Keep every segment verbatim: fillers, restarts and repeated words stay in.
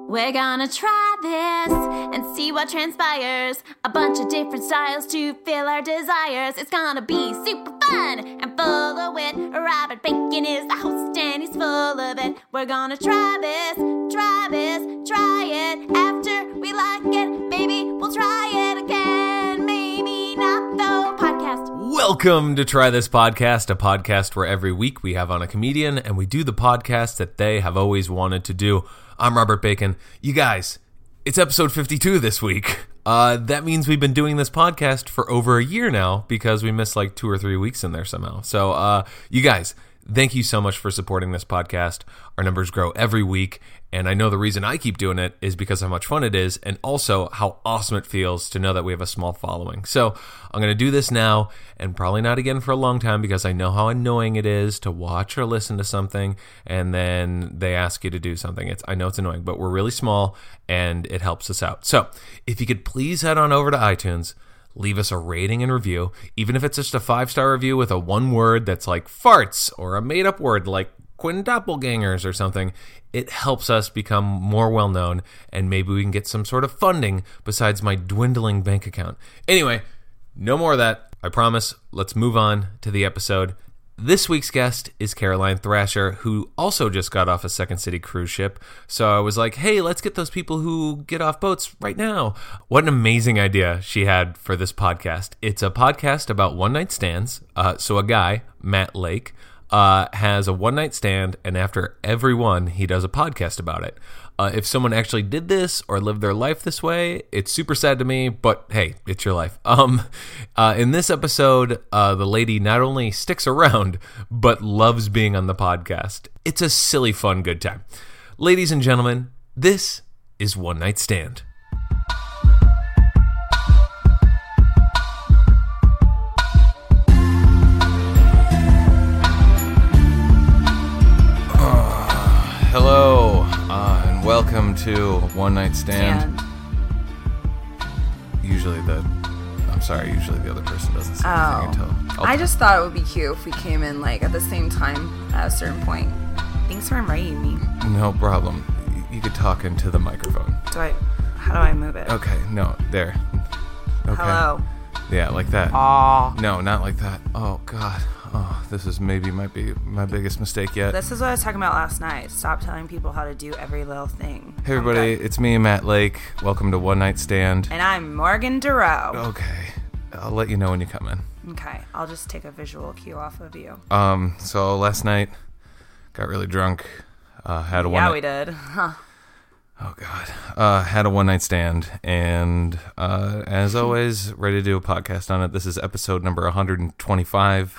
We're gonna try this and see what transpires. A bunch of different styles to fill our desires. It's gonna be super fun and full of wit. Robert Bacon is the host and he's full of it. We're gonna try this, try this, try it. After we like it, maybe we'll try it again. Maybe not though. Podcast. Welcome to Try This Podcast, a podcast where every week we have on a comedian and we do the podcast that they have always wanted to do. I'm Robert Bacon. You guys, it's episode fifty-two this week. Uh, that means we've been doing this podcast for over a year now because we missed like two or three weeks in there somehow. So, uh, you guys, thank you so much for supporting this podcast. Our numbers grow every week, and I know the reason I keep doing it is because of how much fun it is, and also how awesome it feels to know that we have a small following. So I'm going to do this now, and probably not again for a long time, because I know how annoying it is to watch or listen to something, and then they ask you to do something. It's I know it's annoying, but we're really small, and it helps us out. So if you could please head on over to iTunes, leave us a rating and review, even if it's just a five-star review with a one word that's like farts, or a made-up word like quintuppelgangers or something. It helps us become more well-known, and maybe we can get some sort of funding besides my dwindling bank account. Anyway, no more of that, I promise. Let's move on to the episode. This week's guest is Caroline Thrasher, who also just got off a Second City cruise ship. So I was like, hey, let's get those people who get off boats right now. What an amazing idea she had for this podcast. It's a podcast about one-night stands. Uh, so a guy, Matt Lake, uh, has a one-night stand, and after every one, he does a podcast about it. Uh, if someone actually did this or lived their life this way, it's super sad to me, but hey, it's your life. Um, uh, in this episode, uh, the lady not only sticks around, but loves being on the podcast. It's a silly, fun, good time. Ladies and gentlemen, this is One Night Stand. Hello, uh, and welcome to One Night Stand. Stand. Usually the, I'm sorry, usually the other person doesn't say Oh. anything until... I'll- I just thought it would be cute if we came in like at the same time at a certain point. Thanks for inviting me. No problem. Y- You could talk into the microphone. Do I? How do I move it? Okay, no, there. Okay. Hello. Yeah, like that. Aw. No, not like that. Oh, God. Oh, this is maybe might be my biggest mistake yet. This is what I was talking about last night. Stop telling people how to do every little thing. Hey, everybody, Okay. it's me, Matt Lake. Welcome to One Night Stand. And I'm Morgan Duro. Okay, I'll let you know when you come in. Okay. I'll just take a visual cue off of you. Um, so last night, got really drunk. Uh, had a one. Yeah, we did. Huh. Oh God. Uh, had a one night stand, and uh, as always, ready to do a podcast on it. This is episode number one hundred twenty-five.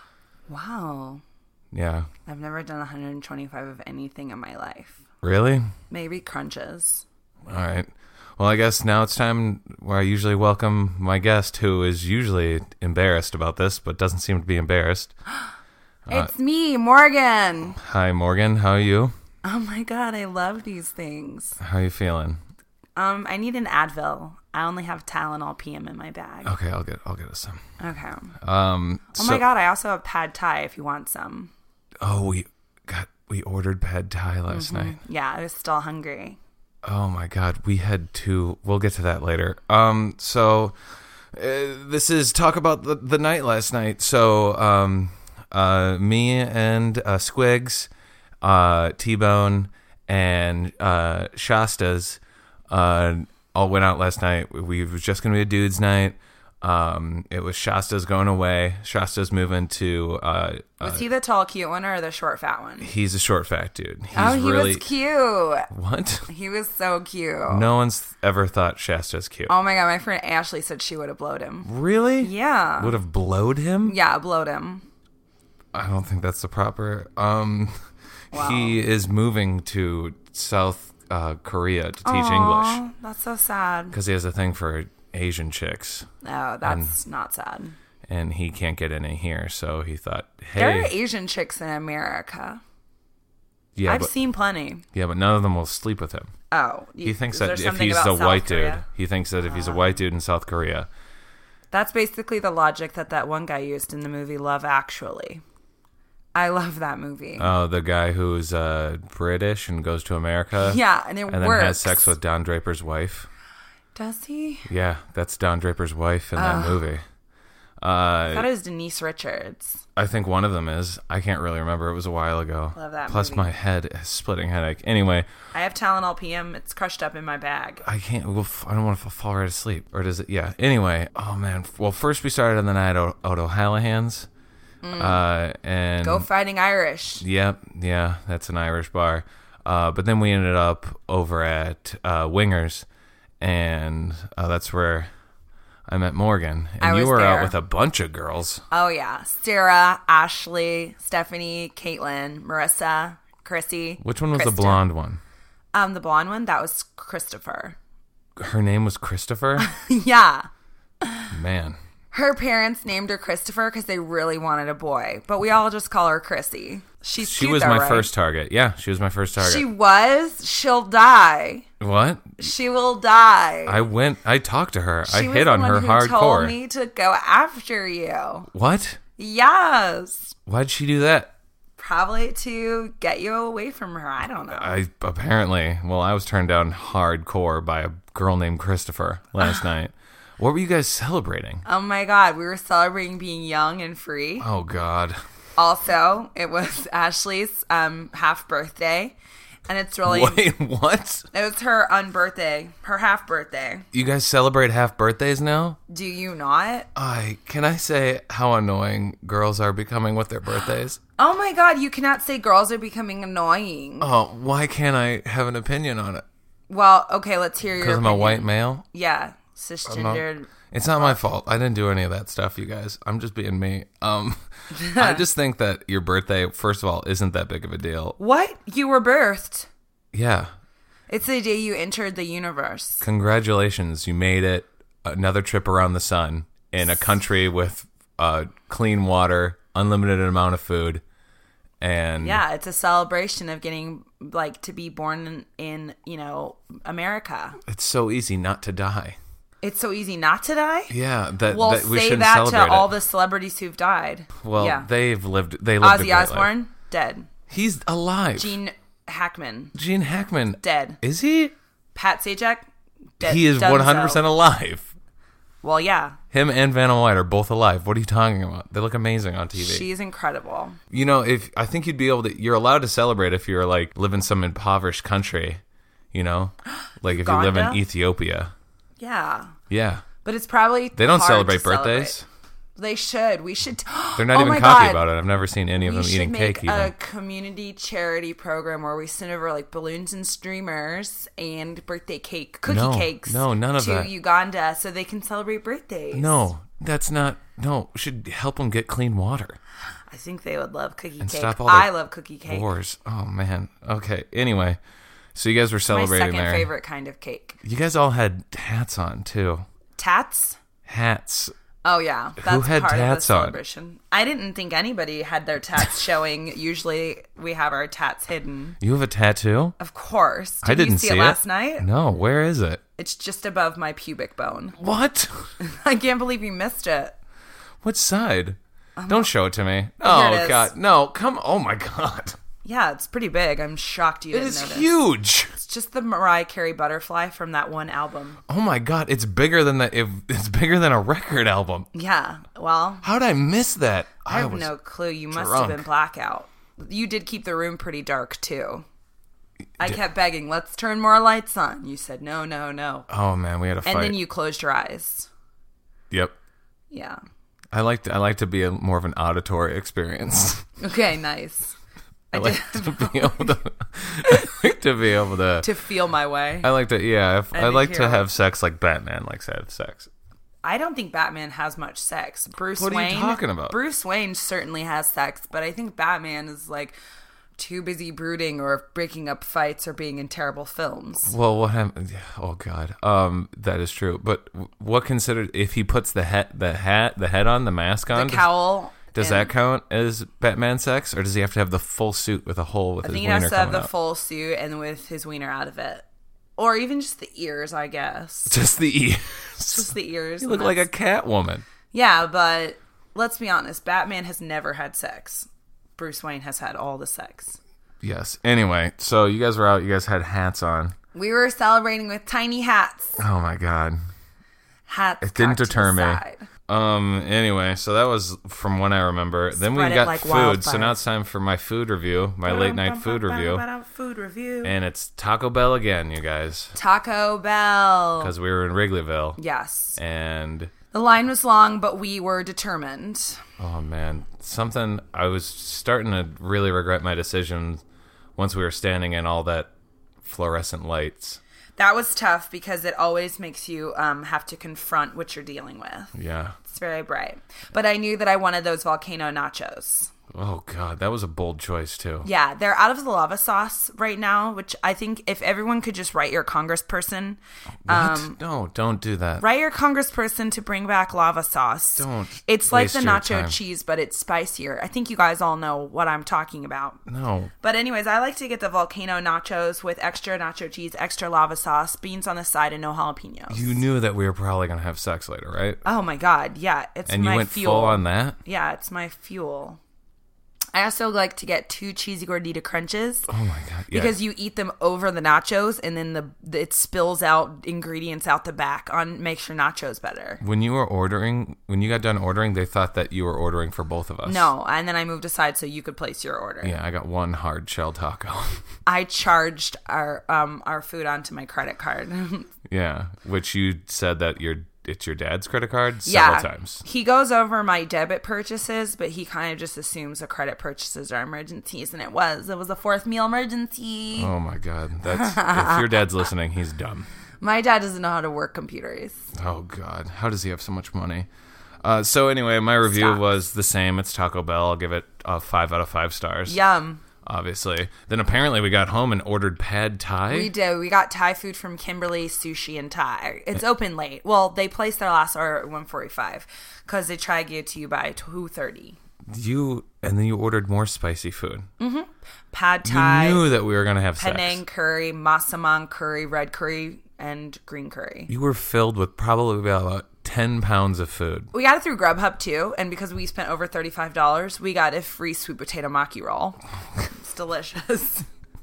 Wow. Yeah. I've never done one hundred twenty-five of anything in my life. Really? Maybe crunches. All right. Well, I guess now it's time where I usually welcome my guest, who is usually embarrassed about this, but doesn't seem to be embarrassed. It's me, Morgan. Hi, Morgan. How are you? Oh my God, I love these things. How are you feeling? Um, I need an Advil. I only have Tylenol P M in my bag. Okay, I'll get I'll get us some. Okay. Um. Oh so- my God, I also have Pad Thai if you want some. Oh, we got we ordered pad thai last Mm-hmm. night. Yeah, I was still hungry. Oh my God, we had two. We'll get to that later. Um, so uh, this is talk about the, the night last night. So um, uh, me and uh, Squigs, uh, T-Bone, and uh, Shasta's uh, all went out last night. We it was just gonna be a dudes' night. Um, it was Shasta's going away. Shasta's moving to. Uh, Was uh, he the tall, cute one or the short, fat one? he's a short, fat dude. He's oh, he really was cute. what? He was so cute. No one's ever thought Shasta's cute. Oh my God, my friend Ashley said she would have blowed him. Really? Yeah. Would have blowed him? Yeah, blowed him. I don't think that's the proper. Um, Wow. He is moving to South uh, Korea to teach Aw, English that's so sad. because he has a thing for Asian chicks, No, that's not sad. and he can't get any here. So he thought, There are "Hey, Asian chicks in America. yeah, I've but seen plenty. yeah, but none of them will sleep with him." Oh, He thinks is there that if something he's about the South white Korea? dude, he thinks that if he's a white dude in South Korea, That's basically the logic that that one guy used in the movie Love Actually. I love that movie. Oh, the guy who's uh, British and goes to America. Yeah, and it and works. then has sex with Don Draper's wife. Does he? Yeah, that's Don Draper's wife in that movie. Uh, I thought it was Denise Richards. I think one of them is. I can't really remember. It was a while ago. Love that Plus, movie. my head, a splitting headache. Anyway, I have Tylenol P M. It's crushed up in my bag. I can't. Well, I don't want to fall right asleep. Or does it? Yeah. Anyway. Oh man. Well, first we started on the night at O'Hallahan's. Mm. Uh, and Go Fighting Irish. Yep. Yeah. That's an Irish bar. Uh, but then we ended up over at uh, Wingers, and uh, that's where I met Morgan. And I you was were out there. with a bunch of girls. Oh, yeah. Sarah, Ashley, Stephanie, Caitlin, Marissa, Chrissy. Which one was Kristen. the blonde one? Um, the blonde one, that was Christopher. Her name was Christopher? Yeah. Man. Her parents named her Christopher because they really wanted a boy, but we all just call her Chrissy. She's She cute, was though, my right? first target. Yeah, she was my first target. She was. She'll die. What? She will die. I went, I talked to her. she I was hit the on one her who hardcore. told me to go after you. What? Yes. Why'd she do that? Probably to get you away from her. I don't know. I apparently, well, I was turned down hardcore by a girl named Christopher last night. What were you guys celebrating? Oh my God, we were celebrating being young and free. Oh, God. Also, it was Ashley's um, half birthday, and it's really Wait, what? it was her unbirthday, her half birthday. You guys celebrate half birthdays now? Do you not? I can I say how annoying girls are becoming with their birthdays? Oh my God, you cannot say girls are becoming annoying. Oh, why can't I have an opinion on it? Well, okay, let's hear your Because I'm a opinion. white male? Yeah, I'm not- cisgendered. It's not my fault. I didn't do any of that stuff, you guys. I'm just being me. Um, I just think that your birthday, first of all, isn't that big of a deal. What? You were birthed. Yeah. It's the day you entered the universe. Congratulations. You made it. Another trip around the sun in a country with uh, clean water, unlimited amount of food. And Yeah, it's a celebration of getting, like, to be born in, in you know, America. it's so easy not to die. It's so easy not to die? Yeah, that, Well, that we say shouldn't that celebrate to all it. the celebrities who've died. Well, yeah. they've lived. They lived a Ozzy great life. Osbourne, dead. He's alive. Gene Hackman, Gene Hackman, dead. is he? Pat Sajak, dead. He is done one hundred percent so. alive. Well, yeah. Him and Vanna White are both alive. What are you talking about? They look amazing on T V. She's incredible. You know, if I think you'd be able to, you're allowed to celebrate if you're like live in some impoverished country. You know, like if you live in Uganda? Ethiopia. Yeah. Yeah, But it's probably they don't hard celebrate to celebrate. birthdays. They should. We should. They're not Oh even my cocky God. about it. I've never seen any of We them should eating make cake. Even a community charity program where we send over like balloons and streamers and birthday cake, cookie No, cakes. no, none of to that. Uganda so they can celebrate birthdays. no, that's not. No, we should help them get clean water. I think they would love cookie And cake. stop all the I love cookie cake. Wars. Oh man. Okay. Anyway, so you guys were My celebrating second there. favorite kind of cake. You guys all had hats on too. Tats. Hats. Oh yeah, that's had part of the tats on? celebration. I didn't think anybody had their tats showing. Usually we have our tats hidden. You have a tattoo? Of course. Did I didn't you see, see it last night? No. Where is it? It's just above my pubic bone. What? I can't believe you missed it. What side? Don't show it to me. Oh, here Oh it is. God, no! Come! Oh my God! Yeah, it's pretty big. I'm shocked you It didn't is notice. huge. It's just the Mariah Carey butterfly from that one album. Oh my God! It's bigger than the. It, it's bigger than a record album. Yeah, well, How did I miss that? I have was no clue. You must drunk. have been blackout. You did keep the room pretty dark, too. I kept begging, let's turn more lights on. You said, no, no, no. Oh man, we had a fight. And then you closed your eyes. Yep. Yeah. I like to, I like to be a more of an auditory experience. Okay, nice. I I like did to be able to. I like to be able to. to feel my way. I like to. Yeah, if, I I think like to you're- have sex like Batman likes to have sex. I don't think Batman has much sex. Bruce What are you Wayne. talking about? Bruce Wayne certainly has sex, but I think Batman is like too busy brooding or breaking up fights or being in terrible films. Well, what happened? Oh God, um, that is true. But what considered if he puts the hat, the hat, the head on, the mask on? The cowl. Does and that count as Batman sex, or does he have to have the full suit with a hole with I his think he wiener has to have coming the out? full suit and with his wiener out of it. Or even just the ears, I guess. Just the ears. Just the ears. You and look like a that's- cat woman. Yeah, but let's be honest. Batman has never had sex. Bruce Wayne has had all the sex. Yes. Anyway, so you guys were out. You guys had hats on. We were celebrating with tiny hats. Oh, my God. Hats. It didn't cocked to deter the me. side. Um. Anyway, so that was from when I remember. Then we Spread it got like food. wildfire. So now it's time for my food review, my late night food review. Food review. And it's Taco Bell again, you guys. Taco Bell. Because we were in Wrigleyville. Yes. And, The line was long, but we were determined. oh, man. Something, I was starting to really regret my decision once we were standing in all that fluorescent lights. That was tough because it always makes you um, have to confront what you're dealing with. Yeah. It's very bright. But I knew that I wanted those volcano nachos. Oh, God. That was a bold choice, too. Yeah, they're out of the lava sauce right now, which I think if everyone could just write your congressperson. What? Um, no, don't do that. Write your congressperson to bring back lava sauce. Don't It's like waste the your nacho time. cheese, but it's spicier. I think you guys all know what I'm talking about. No. But anyways, I like to get the volcano nachos with extra nacho cheese, extra lava sauce, beans on the side, and no jalapenos. You knew that we were probably going to have sex later, right? Oh my God, yeah, it's And my you went fuel. full on that? Yeah, it's my fuel. I also like to get two cheesy gordita crunches. Oh, my God. Yeah. Because you eat them over the nachos, and then the, the it spills out ingredients out the back on makes your nachos better. When you were ordering, when you got done ordering, they thought that you were ordering for both of us. No, and then I moved aside so you could place your order. Yeah, I got one hard shell taco. I charged our um our food onto my credit card. Yeah, which you said that your it's your dad's credit card several yeah, times. He goes over my debit purchases, but he kind of just assumes the credit purchases are emergencies, and it was. It was a fourth meal emergency. Oh my God, that's if your dad's listening, he's dumb. My dad doesn't know how to work computers. Oh God, how does he have so much money? Uh, so anyway, my review Stop. was the same. It's Taco Bell. I'll give it a five out of five stars. Yum. Obviously. Then apparently we got home and ordered pad Thai. We did. We got Thai food from Kimberly Sushi and Thai. It's open late. Well, they placed their last order at one forty-five because they try to get it to you by two thirty. You and then you ordered more spicy food. Mm-hmm. Pad Thai. You knew that we were going to have Penang sex. curry, masamang curry, red curry, and green curry. You were filled with probably about ten pounds of food. We got it through Grubhub too, and because we spent over thirty-five dollars, we got a free sweet potato maki roll. It's delicious.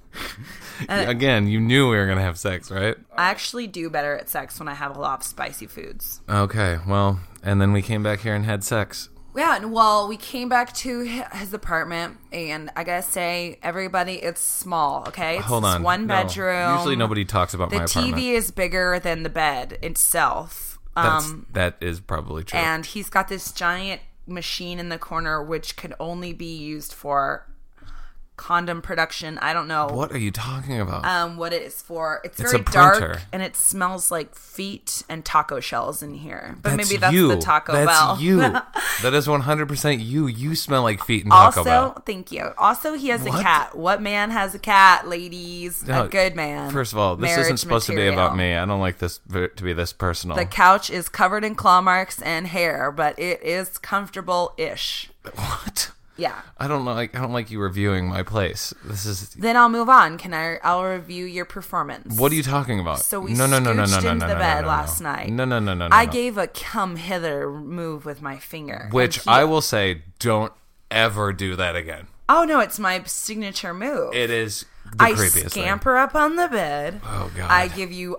And Again, you knew we were going to have sex, right? I actually do better at sex when I have a lot of spicy foods. Okay, well, and then we came back here and had sex. Yeah, and well, we came back to his apartment, and I gotta say, everybody, it's small, okay? It's Hold this on. one No. bedroom. Usually nobody talks about The my T apartment. V is bigger than the bed itself. That's, Um, that is probably true. and he's got this giant machine in the corner, which could only be used for condom production. I don't know. What are you talking about? Um, what it is for. It's, It's very a printer. dark, and it smells like feet and taco shells in here. But that's maybe that's you. the Taco that's Bell. you. That is one hundred percent you. You smell like feet and Taco Also, Bell. thank you. Also, he has What? a cat. What man has a cat, ladies? No, a good man. First of all, this Marriage isn't supposed to be material. about me. I don't like this v- to be this personal. The couch is covered in claw marks and hair, but it is comfortable-ish. What? Yeah. I don't like. I don't like you reviewing my place. This is. Then I'll move on. Can I? I'll review your performance. What are you talking about? So we no, no, no, no, no, scooched no, into no, the no, bed no, no, last no. night. No, no, no, no, no. I no. gave a come hither move with my finger. Which And he- I will say, don't ever do that again. Oh no, it's my signature move. It is the I creepiest scamper up on the bed. Oh, God. I give you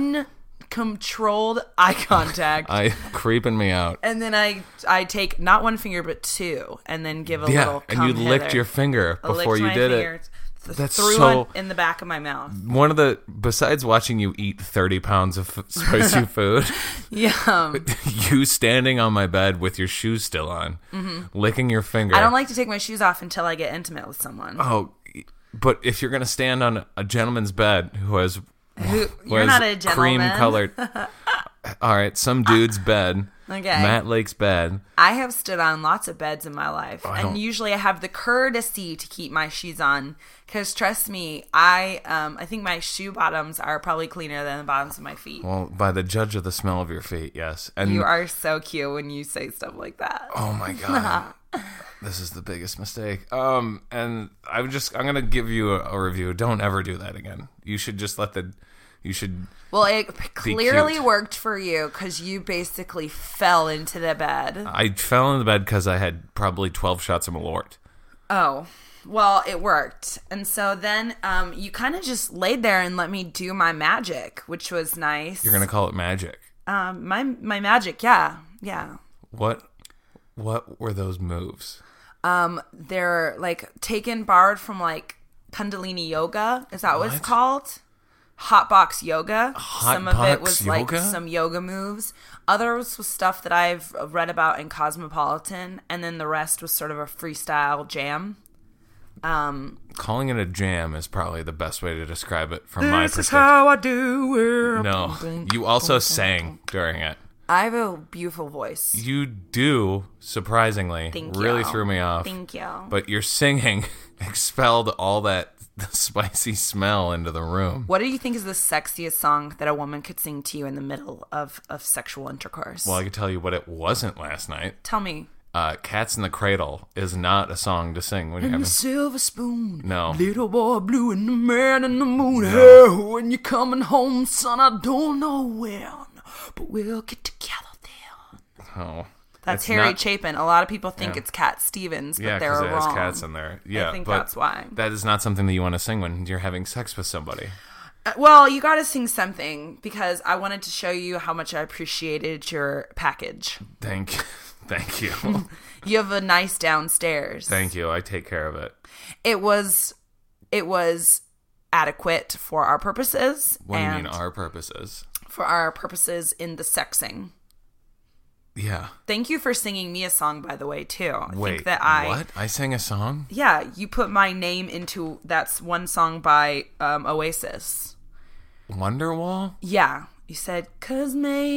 uncontrolled eye contact. thing. I creeping me out. And then I I take not one finger but two, and then give a Yeah, little. and come you licked hither. your finger I before licked you my did finger, it. th- That's threw so- it in the back of my mouth. One of the besides watching you eat thirty pounds of f- spicy food, Yeah, you standing on my bed with your shoes still on, licking your finger. I don't like to take my shoes off until I get intimate with someone. Oh, but if you're gonna stand on a gentleman's bed who has Who, who you're has not a gentleman. cream colored. All right, some dude's bed. Okay. Matt Lake's bed. I have stood on lots of beds in my life, I and don't- usually I have the courtesy to keep my shoes on. Because trust me, I um I think my shoe bottoms are probably cleaner than the bottoms of my feet. Well, by the judge of the smell of your feet, yes. And You are so cute when you say stuff like that. oh my god, this is the biggest mistake. Um, and I'm just I'm gonna give you a, a review. Don't ever do that again. You should just let the. You should. Well, it clearly cute. worked for you because you basically fell into the bed. I fell in the bed because I had probably twelve shots of Malort. Oh, well, it worked. And so then um, you kind of just laid there and let me do my magic, which was nice. You're going to call it magic. Um, my my magic, yeah. Yeah. What what were those moves? Um, they're like taken, borrowed from like Kundalini yoga. Is that what, what it's called? Hotbox yoga. Hot some of it was yoga? like some yoga moves. Others was stuff that I've read about in Cosmopolitan, and then the rest was sort of a freestyle jam. Um, Calling it a jam is probably the best way to describe it from my perspective. This is how I do it. No, you also sang during it. I have a beautiful voice. You do, surprisingly. Thank really you. threw me off. Thank you. But your singing expelled all that spicy smell into the room. What do you think is the sexiest song that a woman could sing to you in the middle of, of sexual intercourse? Well, I can tell you what it wasn't last night. Tell me. Uh, Cats in the Cradle is not a song to sing when you're having... silver spoon. No. Little boy blue and the man in the moon. No. Hey, when you're coming home, son, I don't know when, but we'll get together then. Oh. That's it's Harry not... Chapin. A lot of people think Yeah. it's Cat Stevens, but yeah, they're because it has wrong. cats in there. Yeah, I think but that's why. That is not something that you want to sing when you're having sex with somebody. Uh, well, you got to sing something because I wanted to show you how much I appreciated your package. Thank you. Thank you. You have a nice downstairs. Thank you. I take care of it. It was, it was adequate for our purposes. What do you mean and our purposes? For our purposes in the sexing. Yeah. Thank you for singing me a song, by the way, too. I Wait, think that I, what? I sang a song? Yeah, you put my name into, that's one song by um, Oasis. Wonderwall? Yeah. You said, 'cause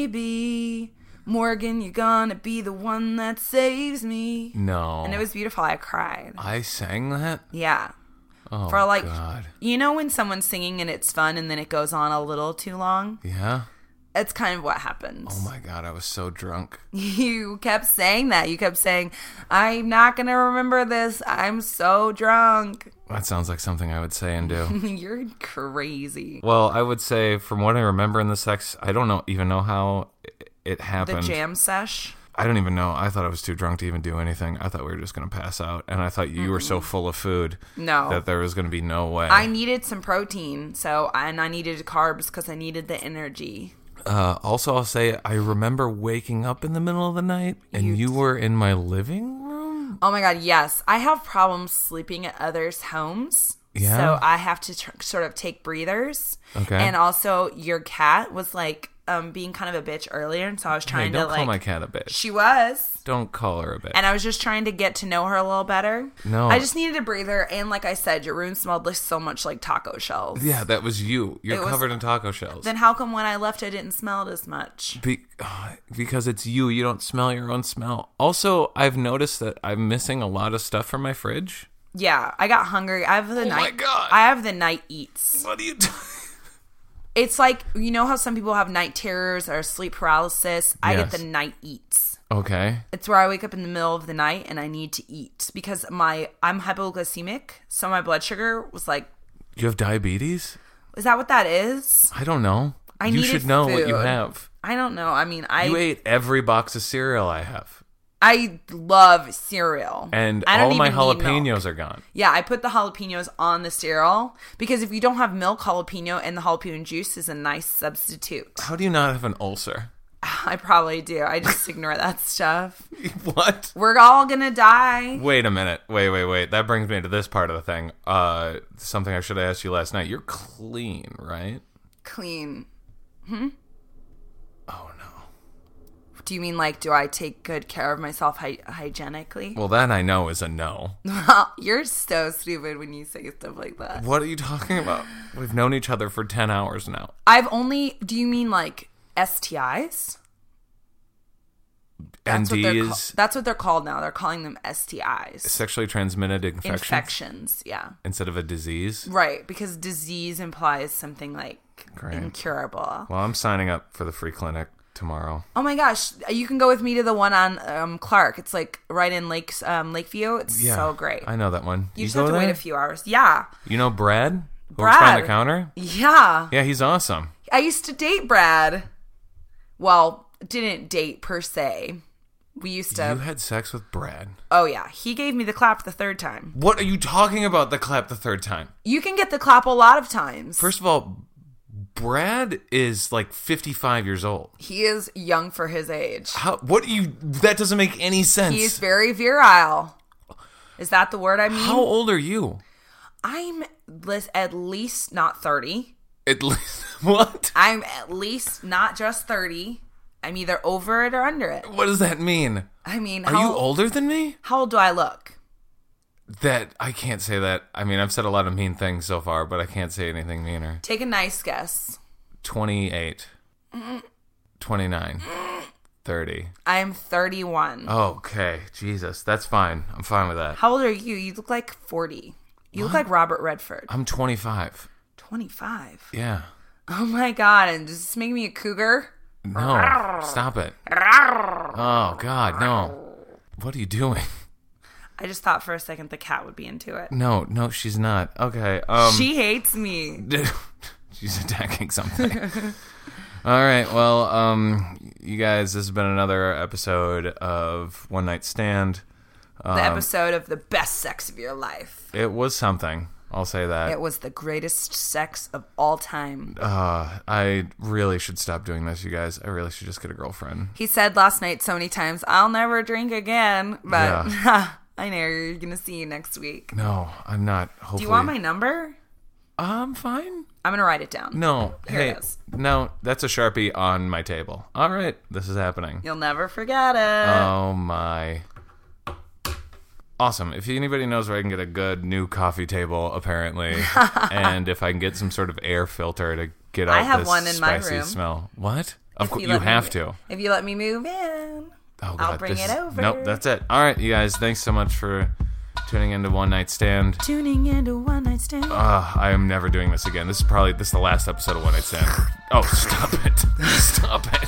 maybe, Morgan, you're gonna be the one that saves me. No. And it was beautiful. I cried. I sang that? Yeah. Oh, For like, God. you know when someone's singing and it's fun and then it goes on a little too long? Yeah? It's kind of what happens. Oh, my God. I was so drunk. You kept saying that. You kept saying, I'm not going to remember this. I'm so drunk. That sounds like something I would say and do. You're crazy. Well, I would say, from what I remember in the sex, I don't know even know how it happened. The jam sesh? I don't even know. I thought I was too drunk to even do anything. I thought we were just going to pass out. And I thought you mm-hmm. were so full of food no. that there was going to be no way. I needed some protein, so and I needed carbs because I needed the energy. Uh, also, I'll say I remember waking up in the middle of the night and you, you were in my living room. Oh my God, yes. I have problems sleeping at others' homes. Yeah. So I have to tr- sort of take breathers. Okay. And also, your cat was like um, being kind of a bitch earlier, and so I was trying hey, don't to like. call my cat a bitch. She was. Don't call her a bitch. And I was just trying to get to know her a little better. No. I just needed a breather, and like I said, your room smelled like so much like taco shells. Yeah, that was you. You're It was- covered in taco shells. Then how come when I left, I didn't smell it as much? Be- because it's you. You don't smell your own smell. Also, I've noticed that I'm missing a lot of stuff from my fridge. Yeah, I got hungry. I have the Oh night. my God. I have the night eats. What are you doing? It's like, you know how some people have night terrors or sleep paralysis? I Yes. get the night eats. Okay. It's where I wake up in the middle of the night and I need to eat because my I'm hypoglycemic, so my blood sugar was like, You have diabetes? is that what that is? I don't know. I you needed should know what you food. have. I don't know. I mean, I You ate every box of cereal I have. I love cereal. And I don't all my even need milk. jalapenos are gone. Yeah, I put the jalapenos on the cereal because if you don't have milk, jalapeno and the jalapeno juice is a nice substitute. How do you not have an ulcer? I probably do. I just ignore that stuff. What? We're all gonna die. Wait a minute. Wait, wait, wait. That brings me to this part of the thing. Uh, something I should have asked you last night. You're clean, right? Clean. Hmm? Oh, no. Do you mean like, do I take good care of myself hy- hygienically? Well, that I know is a no. You're so stupid when you say stuff like that. What are you talking about? We've known each other for ten hours now. I've only, do you mean like S T Is? That's what, they're N ca- Ds, that's what they're called now. They're calling them S T Is. sexually transmitted infections, Infections, yeah. instead of a disease. Right, because disease implies something like Great. incurable. Well, I'm signing up for the free clinic tomorrow. Oh my gosh, you can go with me to the one on um, Clark. It's like right in Lakes, um, Lakeview. It's Yeah, so great. I know that one. You, You just go have to there? wait a few hours. Yeah. You know Brad? Who works behind Brad. the counter? Yeah. Yeah, he's awesome. I used to date Brad. Well, didn't date per se. We used to. You had sex with Brad. Oh, yeah. He gave me the clap the third time. What are you talking about, the clap the third time? You can get the clap a lot of times. First of all, Brad is like fifty-five years old. He is young for his age. How? What do you... That doesn't make any sense. He's very virile. Is that the word I mean? How old are you? I'm lis- at least not thirty. At least... What? I'm at least not just thirty. I'm either over it or under it. What does that mean? I mean, Are how, you older than me? How old do I look? That... I can't say that. I mean, I've said a lot of mean things so far, but I can't say anything meaner. Take a nice guess. twenty-eight. twenty-nine. thirty. I'm thirty-one. Okay. Jesus. That's fine. I'm fine with that. How old are you? You look like forty. You What? look like Robert Redford. I'm twenty-five. twenty-five. Yeah. Oh my God. And does this make me a cougar? No. Stop it. Oh, God. No. What are you doing? I just thought for a second the cat would be into it. No. No, she's not. Okay. Um, She hates me. She's attacking something. All right. Well, um, you guys, this has been another episode of One Night Stand. Um, The episode of the best sex of your life. It was something. I'll say that. It was the greatest sex of all time. Uh, I really should stop doing this, you guys. I really should just get a girlfriend. He said last night so many times, I'll never drink again. But Yeah. I know you're going to see you next week. No, I'm not. Hopefully. Do you want my number? I'm fine. I'm going to write it down. No. Here hey, it is. no, that's a Sharpie on my table. All right, this is happening. You'll never forget it. Oh, my. Awesome. If anybody knows where I can get a good new coffee table, apparently, and if I can get some sort of air filter to get out I have this one in my spicy room. smell. What? Of If course, you you let me have mo- to. If you let me move in, Oh, God, I'll bring this it is- over. Nope, that's it. All right, you guys, thanks so much for tuning into One Night Stand. tuning into One Night Stand. Uh, I am never doing this again. This is probably this is the last episode of One Night Stand. Oh, stop it. Stop it.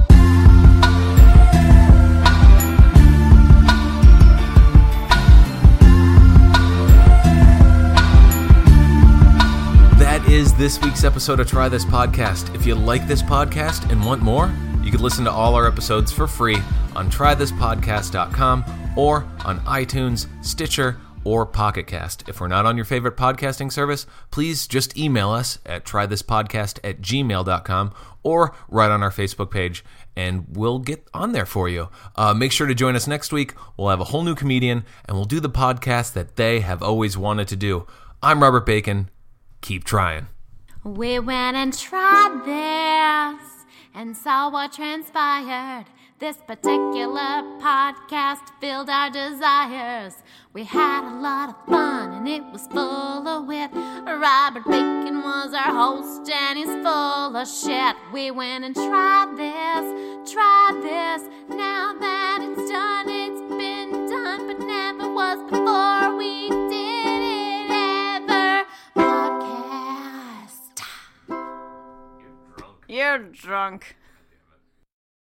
That is this week's episode of Try This Podcast. If you like this podcast and want more, you can listen to all our episodes for free on try this podcast dot com or on iTunes, Stitcher, or Pocket Cast. If we're not on your favorite podcasting service, please just email us at try this podcast at gmail dot com or right on our Facebook page, and we'll get on there for you. Uh, make sure to join us next week. We'll have a whole new comedian, and we'll do the podcast that they have always wanted to do. I'm Robert Bacon. Keep trying. We went and tried this and saw what transpired. This particular podcast filled our desires. We had a lot of fun and it was full of wit. Robert Bacon was our host and he's full of shit. We went and tried this, tried this. Now that it's done, it's been done, but never was before we did it ever. Podcast. You're drunk.